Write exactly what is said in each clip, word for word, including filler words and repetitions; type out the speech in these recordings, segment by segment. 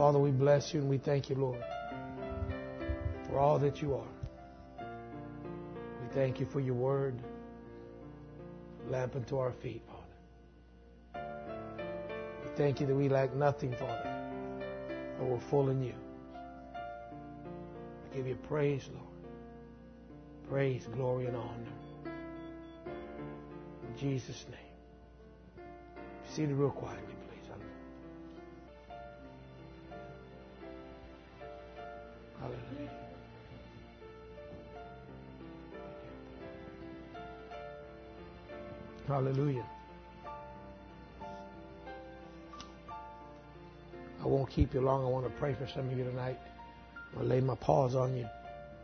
Father, we bless you and we thank you, Lord, for all that you are. We thank you for your word, lamp unto our feet, Father. We thank you that we lack nothing, Father, but we're full in you. I give you praise, Lord. Praise, glory, and honor. In Jesus' name. Be seated real quietly, please. Hallelujah. Hallelujah. I won't keep you long. I want to pray for some of you tonight. I'll lay my paws on you.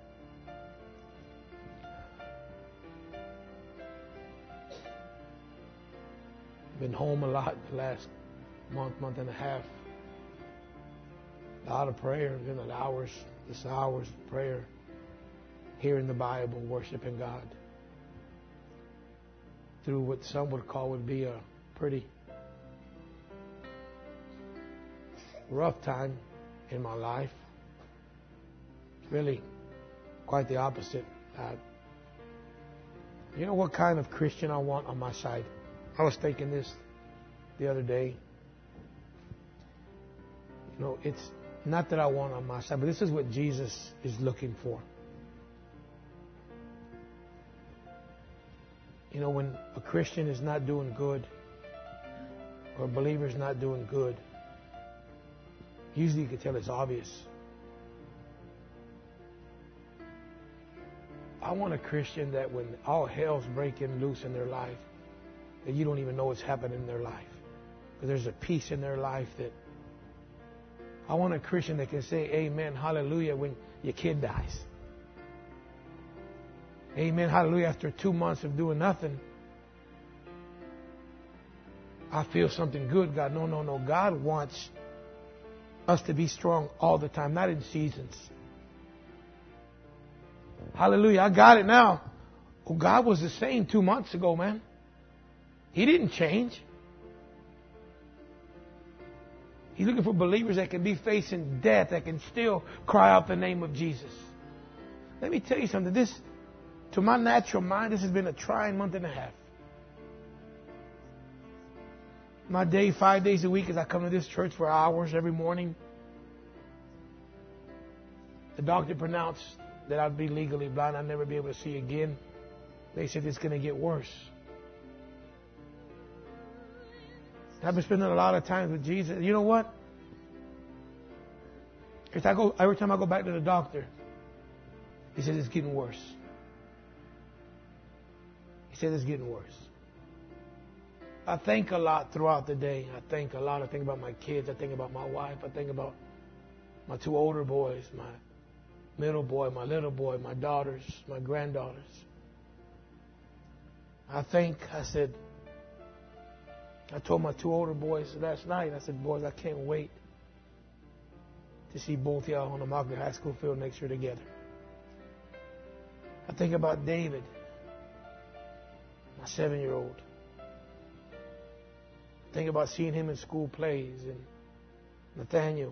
Been home a lot the last month, month and a half. A lot of prayer, you know, hours, just hours of prayer, hearing the Bible, worshiping God. Through what some would call would be a pretty rough time in my life. It's really quite the opposite. Uh, you know what kind of Christian I want on my side? I was thinking this the other day. You know, it's not that I want on my side, but this is what Jesus is looking for. You know, when a Christian is not doing good, or a believer is not doing good, usually you can tell it's obvious. I want a Christian that when all hell's breaking loose in their life, that you don't even know what's happening in their life. Because there's a peace in their life that... I want a Christian that can say amen, hallelujah, when your kid dies. Amen, hallelujah, after two months of doing nothing. I feel something good, God. No, no, no. God wants us to be strong all the time, not in seasons. Hallelujah, I got it now. Well, God was the same two months ago, man. He didn't change. He's looking for believers that can be facing death, that can still cry out the name of Jesus. Let me tell you something. This, to my natural mind, this has been a trying month and a half. My day, five days a week, as I come to this church for hours every morning. The doctor pronounced that I'd be legally blind. I'd never be able to see again. They said it's going to get worse. I've been spending a lot of time with Jesus. You know what? If I go, every time I go back to the doctor, he says it's getting worse. He says it's getting worse. I think a lot throughout the day. I think a lot. I think about my kids. I think about my wife. I think about my two older boys, my middle boy, my little boy, my daughters, my granddaughters. I think, I said, I told my two older boys last night, I said, boys, I can't wait to see both y'all on the Market High School field next year together. I think about David, my seven-year-old. I think about seeing him in school plays, and Nathaniel.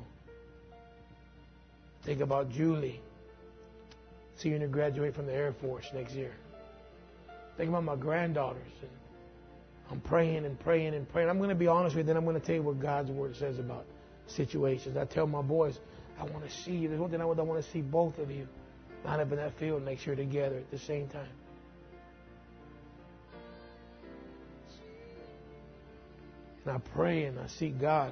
I think about Julie, seeing her graduate from the Air Force next year. I think about my granddaughters, and I'm praying and praying and praying. I'm going to be honest with you, then I'm going to tell you what God's Word says about situations. I tell my boys, I want to see you. There's one thing I want, I want to see both of you line up in that field next year together at the same time. And I pray and I seek God.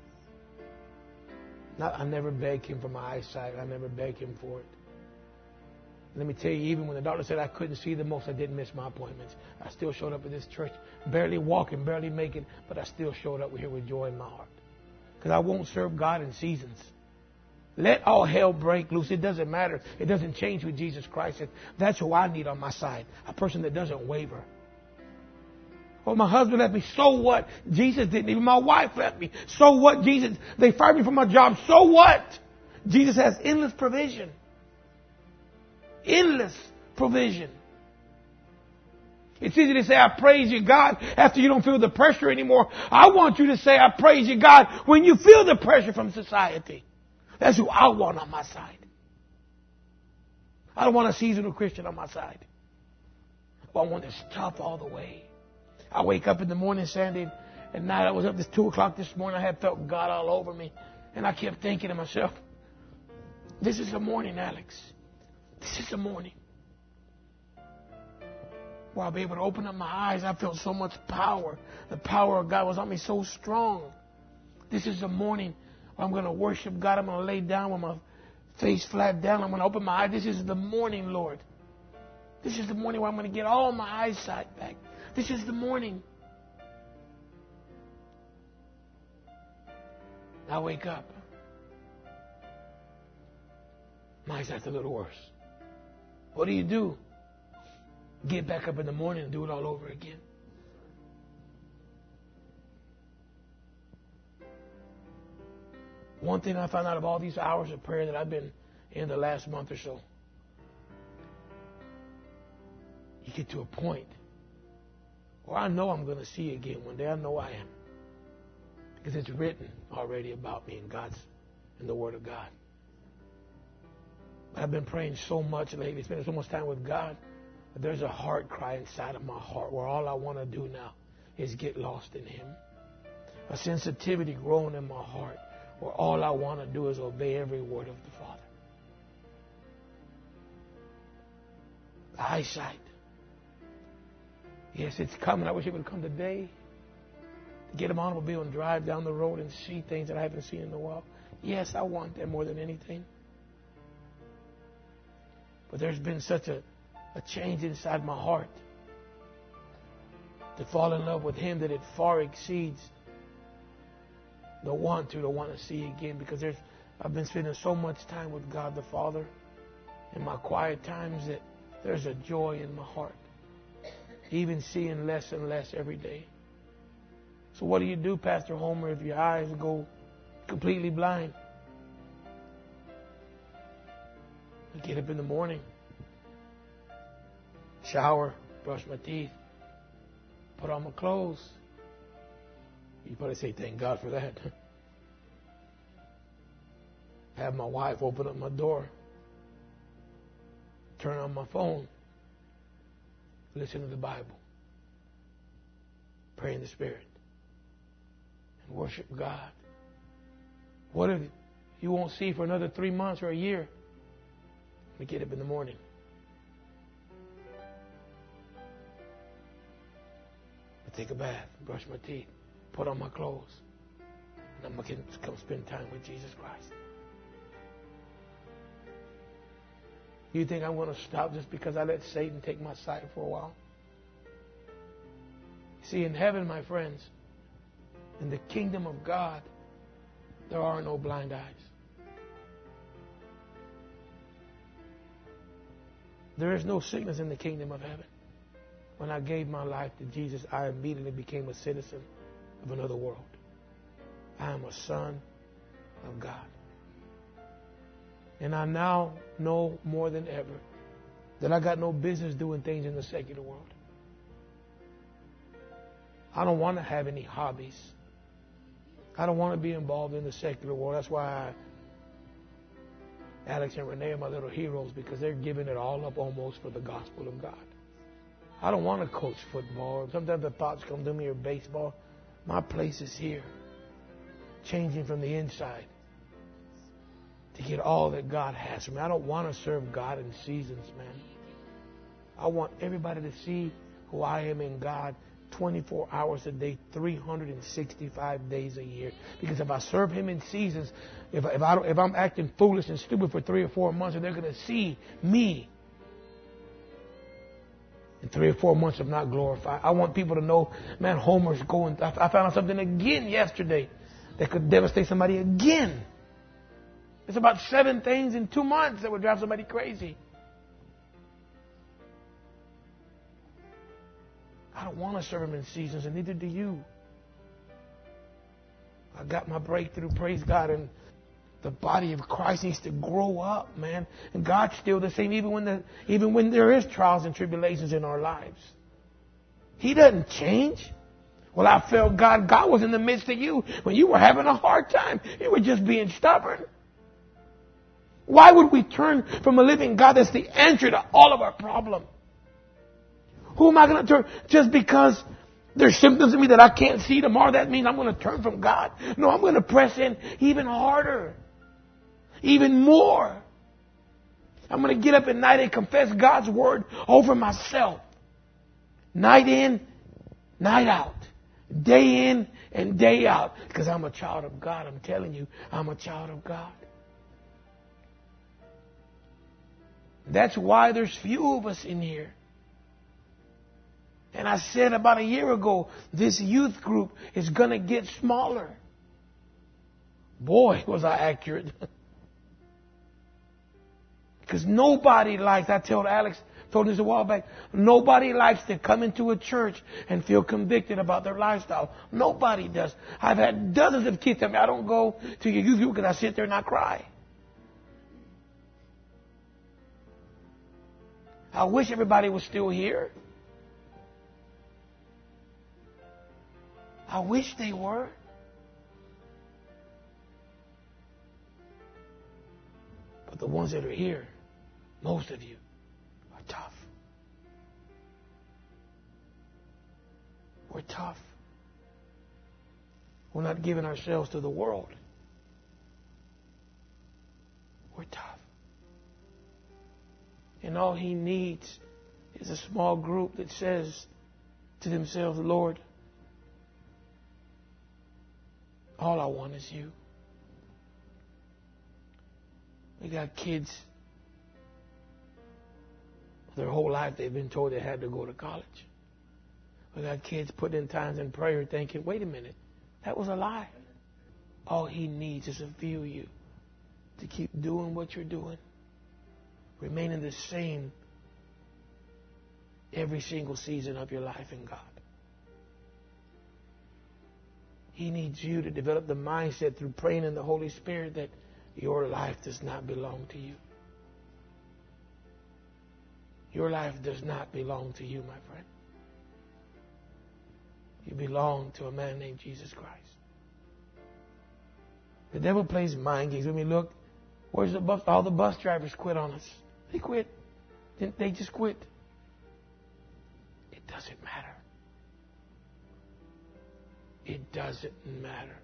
Not, I never beg Him for my eyesight. I never beg Him for it. Let me tell you, even when the doctor said I couldn't see the most, I didn't miss my appointments. I still showed up at this church, barely walking, barely making, but I still showed up here with joy in my heart. Because I won't serve God in seasons. Let all hell break loose. It doesn't matter. It doesn't change with Jesus Christ. That's who I need on my side. A person that doesn't waver. Well, my husband left me. So what? Jesus didn't. Even my wife left me. So what? Jesus, they fired me from my job. So what? Jesus has endless provision. Endless provision. It's easy to say, I praise you, God, after you don't feel the pressure anymore. I want you to say, I praise you, God, when you feel the pressure from society. That's who I want on my side. I don't want a seasonal Christian on my side. I want one that's tough all the way. I wake up in the morning, Sandy, at night I was up this two o'clock this morning. I had felt God all over me. And I kept thinking to myself, this is the morning, Alex. This is the morning. Where I'll be able to open up my eyes. I felt so much power. The power of God was on me so strong. This is the morning where I'm going to worship God. I'm going to lay down with my face flat down. I'm going to open my eyes. This is the morning, Lord. This is the morning where I'm going to get all my eyesight back. This is the morning. I wake up. My eyesight's a little worse. What do you do? Get back up in the morning and do it all over again. One thing I found out of all these hours of prayer that I've been in the last month or so, you get to a point where I know I'm going to see you again one day. I know I am. Because it's written already about me in God's, in the Word of God. I've been praying so much lately, spending so much time with God. There's a heart cry inside of my heart where all I want to do now is get lost in Him. A sensitivity growing in my heart where all I want to do is obey every word of the Father. Eyesight. Yes, it's coming. I wish it would come today. To get an automobile and drive down the road and see things that I haven't seen in a while. Yes, I want that more than anything. But there's been such a A change inside my heart to fall in love with Him that it far exceeds the want to, to want to see again. Because there's, I've been spending so much time with God the Father in my quiet times that there's a joy in my heart. Even seeing less and less every day. So what do you do, Pastor Homer, if your eyes go completely blind? You get up in the morning. Shower, brush my teeth, put on my clothes. You probably say, thank God for that. Have my wife open up my door, turn on my phone, listen to the Bible, pray in the Spirit, and worship God. What if you won't see for another three months or a year? We get up in the morning. Take a bath, brush my teeth, put on my clothes, and I'm going to come spend time with Jesus Christ. You think I'm going to stop just because I let Satan take my sight for a while? See, in heaven, my friends, in the kingdom of God, there are no blind eyes. There is no sickness in the kingdom of heaven. When I gave my life to Jesus, I immediately became a citizen of another world. I am a son of God. And I now know more than ever that I got no business doing things in the secular world. I don't want to have any hobbies. I don't want to be involved in the secular world. That's why I, Alex and Renee are my little heroes, because they're giving it all up almost for the gospel of God. I don't want to coach football. Sometimes the thoughts come to me, or baseball. My place is here. Changing from the inside to get all that God has for me. I don't want to serve God in seasons, man. I want everybody to see who I am in God twenty-four hours a day, three hundred sixty-five days a year. Because if I serve Him in seasons, if, if, I don't, if I'm acting foolish and stupid for three or four months, and they're going to see me in three or four months of not glorified. I want people to know, man, Homer's going. I, I found out something again yesterday that could devastate somebody again. It's about seven things in two months that would drive somebody crazy. I don't want to serve Him in seasons, and neither do you. I got my breakthrough, praise God, and the body of Christ needs to grow up, man. And God's still the same, even when the even when there is trials and tribulations in our lives. He doesn't change. Well, I felt God, God was in the midst of you when you were having a hard time. You were just being stubborn. Why would we turn from a living God that's the answer to all of our problems? Who am I going to turn? Just because there's symptoms in me that I can't see tomorrow, that means I'm going to turn from God? No, I'm going to press in even harder. Even more. I'm going to get up at night and confess God's word over myself. Night in, night out. Day in and day out. Because I'm a child of God. I'm telling you, I'm a child of God. That's why there's few of us in here. And I said about a year ago, this youth group is going to get smaller. Boy, was I accurate. Because nobody likes, I told Alex, told this a while back, nobody likes to come into a church and feel convicted about their lifestyle. Nobody does. I've had dozens of kids tell me, I don't go to your youth group because I sit there and I cry. I wish everybody was still here. I wish they were. But the ones that are here, most of you, are tough. We're tough. We're not giving ourselves to the world. We're tough. And all he needs is a small group that says to themselves, Lord, all I want is you. We got kids, their whole life they've been told they had to go to college. We got kids putting in times in prayer thinking, wait a minute, that was a lie. All he needs is a few of you to keep doing what you're doing. Remaining the same every single season of your life in God. He needs you to develop the mindset through praying in the Holy Spirit that your life does not belong to you. Your life does not belong to you, my friend. You belong to a man named Jesus Christ. The devil plays mind games. When we look, where's the bus? All the bus drivers quit on us. They quit. They just quit. It doesn't matter. It doesn't matter.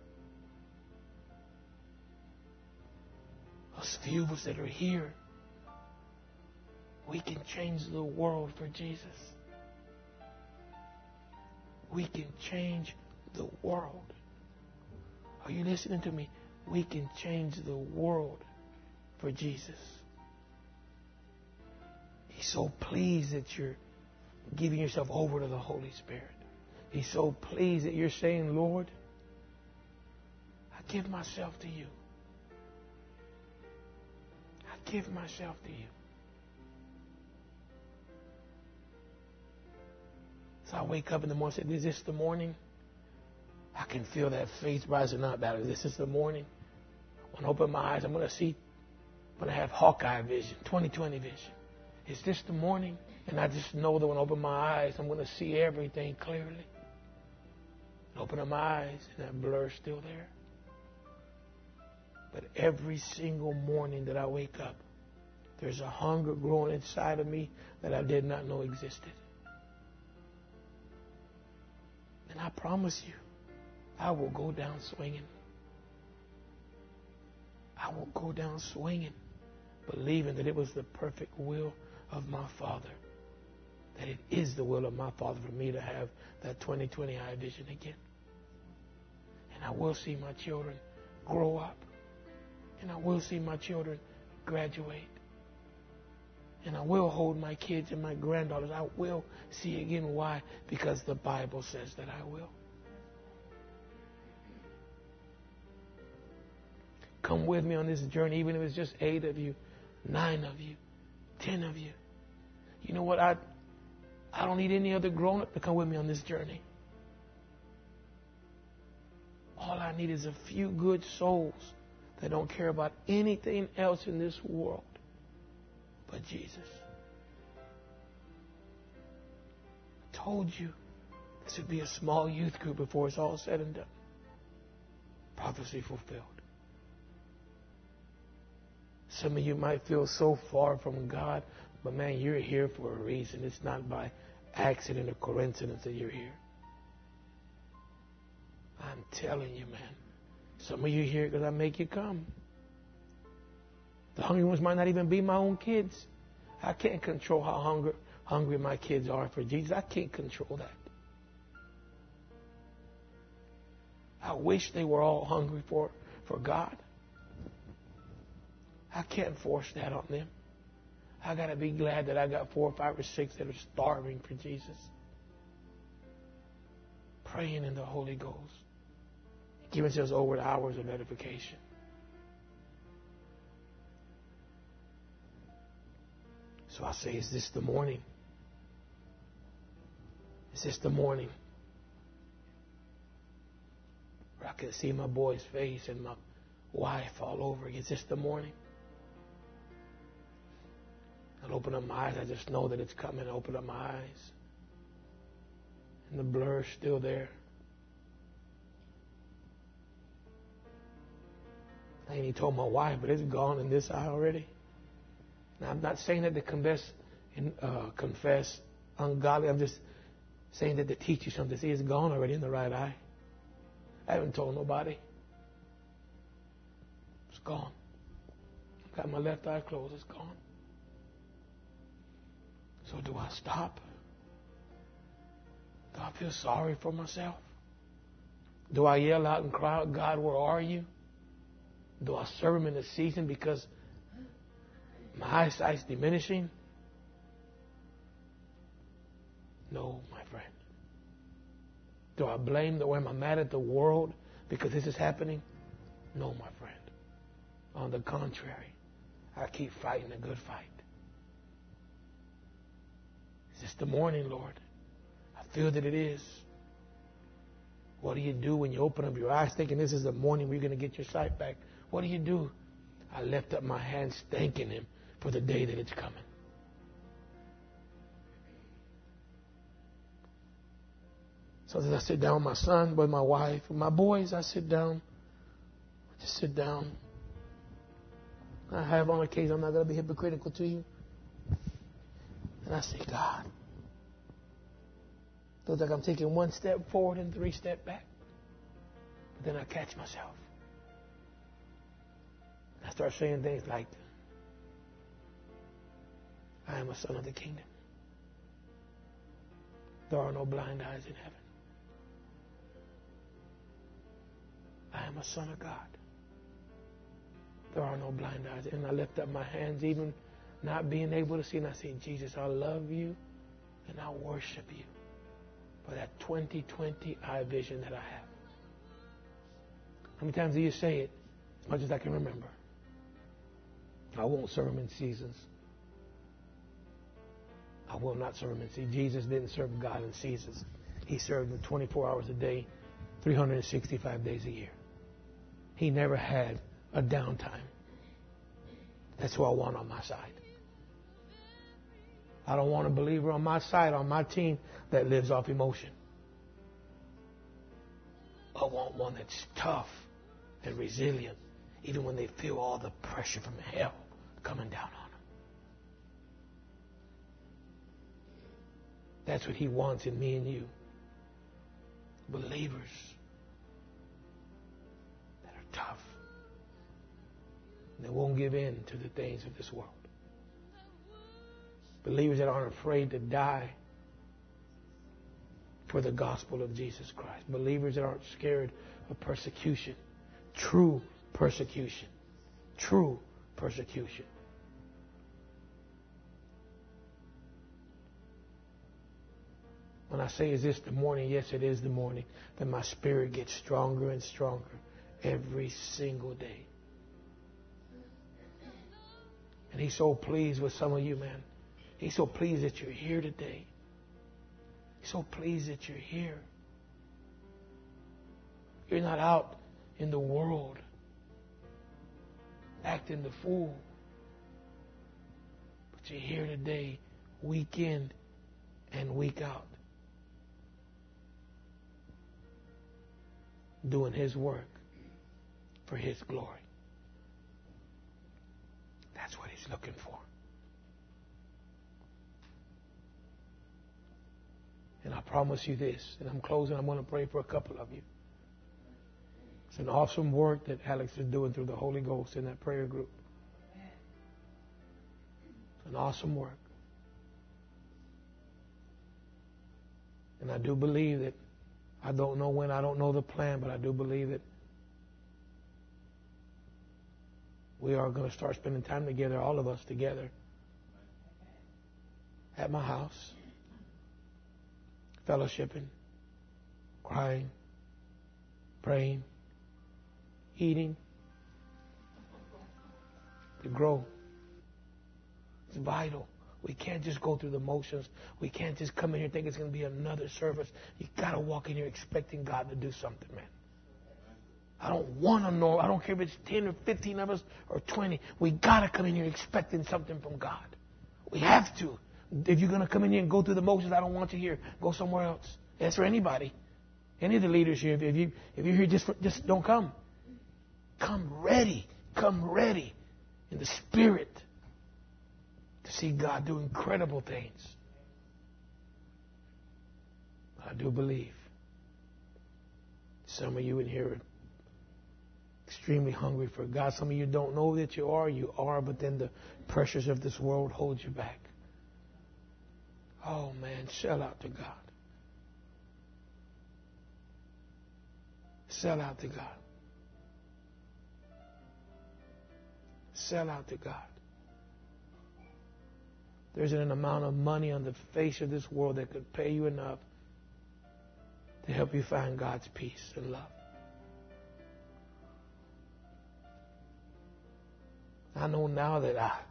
Those few of us that are here, we can change the world for Jesus. We can change the world. Are you listening to me? We can change the world for Jesus. He's so pleased that you're giving yourself over to the Holy Spirit. He's so pleased that you're saying, Lord, I give myself to you. I give myself to you. So I wake up in the morning and say, is this the morning? I can feel that faith rising up. That this is the morning. When I open my eyes, I'm going to see, I'm going to have Hawkeye vision, twenty twenty vision. Is this the morning? And I just know that when I open my eyes, I'm going to see everything clearly. Open up my eyes, and that blur's still there. But every single morning that I wake up, there's a hunger growing inside of me that I did not know existed. And I promise you, I will go down swinging. I will go down swinging, believing that it was the perfect will of my Father. That it is the will of my Father for me to have that twenty twenty eye vision again. And I will see my children grow up. And I will see my children graduate. And I will hold my kids and my granddaughters. I will see again. Why? Because the Bible says that I will. Come with me on this journey, even if it's just eight of you, nine of you, ten of you. You know what? I, I don't need any other grown-up to come with me on this journey. All I need is a few good souls that don't care about anything else in this world but Jesus. I told you, This would be a small youth group before it's all said and done. Prophecy fulfilled. Some of you might feel so far from God, but man, you're here for a reason. It's not by accident or coincidence that you're here. I'm telling you, man. Some of you here because I make you come. The hungry ones might not even be my own kids. I can't control how hungry, hungry my kids are for Jesus. I can't control that. I wish they were all hungry for, for God. I can't force that on them. I got to be glad that I got four or five or six that are starving for Jesus. Praying in the Holy Ghost. Giving themselves over to hours of edification. So I say, is this the morning? Is this the morning? Where I can see my boy's face and my wife all over again. Is this the morning? I'll open up my eyes. I just know that it's coming. I open up my eyes. And the blur's still there. I ain't even told my wife, but it's gone in this eye already. Now, I'm not saying that to confess, and, uh, confess ungodly. I'm just saying that to teach you something. See, it's gone already in the right eye. I haven't told nobody. It's gone. I've got my left eye closed. It's gone. So do I stop? Do I feel sorry for myself? Do I yell out and cry out, God, where are you? Do I serve Him in the season because my eyesight's diminishing? No, my friend. Do I blame the way I'm mad at the world because this is happening? No, my friend. On the contrary, I keep fighting a good fight. Is this the morning, Lord? I feel that it is. What do you do when you open up your eyes thinking this is the morning where you're going to get your sight back? What do you do? I lift up my hands thanking Him for the day that it's coming. So as I sit down with my son, with my wife, with my boys, I sit down. I just sit down. I have on occasion, I'm not going to be hypocritical to you. And I say, God, feels like I'm taking one step forward and three steps back. But then I catch myself. I start saying things like, I am a son of the kingdom. There are no blind eyes in heaven. I am a son of God. There are no blind eyes. And I lift up my hands, even not being able to see, and I say, Jesus, I love you and I worship you for that twenty twenty eye vision that I have. How many times do you say it? As much as I can remember. I won't serve Him in seasons. I will not serve Him in seasons. Jesus didn't serve God in seasons. He served Him twenty-four hours a day, three hundred sixty-five days a year. He never had a downtime. That's who I want on my side. I don't want a believer on my side, on my team, that lives off emotion. I want one that's tough and resilient, even when they feel all the pressure from hell coming down on them. That's what He wants in me and you. Believers that are tough. They won't give in to the things of this world. Believers that aren't afraid to die for the gospel of Jesus Christ. Believers that aren't scared of persecution. True persecution. True persecution. When I say, is this the morning? Yes, it is the morning. Then my spirit gets stronger and stronger every single day. And He's so pleased with some of you, man. He's so pleased that you're here today. He's so pleased that you're here. You're not out in the world acting the fool. But you're here today, week in and week out. doing His work for His glory. That's what He's looking for. And I promise you this, and I'm closing, I'm going to pray for a couple of you. It's an awesome work that Alex is doing through the Holy Ghost in that prayer group. It's an awesome work. And I do believe that, I don't know when, I don't know the plan, but I do believe that we are going to start spending time together, all of us together, at my house, fellowshipping, crying, praying, eating, to grow. It's vital. We can't just go through the motions. We can't just come in here and think it's going to be another service. You got to walk in here expecting God to do something, man. I don't want to know. I don't care if it's ten or fifteen of us or twenty. We got to come in here expecting something from God. We have to. If you're going to come in here and go through the motions, I don't want you here. Go somewhere else. That's for anybody. Any of the leaders here. If you if you're here, just for, just don't come. Come ready. Come ready in the Spirit to see God do incredible things. I do believe some of you in here are extremely hungry for God. Some of you don't know that you are. You are, but then the pressures of this world hold you back. Oh, man, sell out to God. Sell out to God. Sell out to God. There isn't an amount of money on the face of this world that could pay you enough to help you find God's peace and love. I know now that I,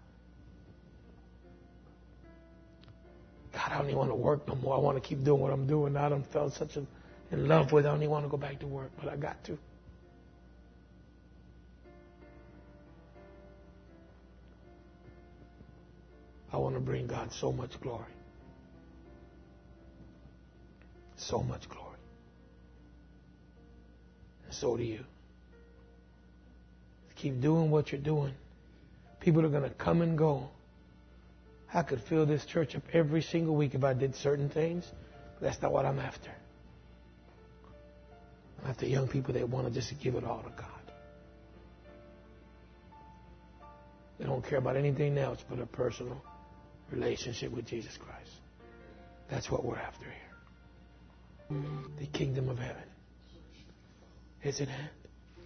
God, I don't even want to work no more. I want to keep doing what I'm doing. I done felt such a, in love with it. I don't even want to go back to work, but I got to. I want to bring God so much glory. So much glory. And so do you. Keep doing what you're doing. People are going to come and go. I could fill this church up every single week if I did certain things. But that's not what I'm after. I'm after young people that want to just give it all to God. They don't care about anything else but a personal relationship with Jesus Christ. That's what we're after here. The kingdom of heaven is at hand.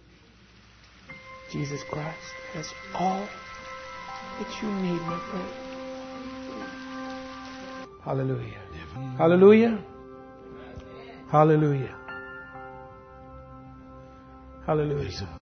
Jesus Christ has all that you need, my friend. Hallelujah. Hallelujah. Hallelujah. Hallelujah.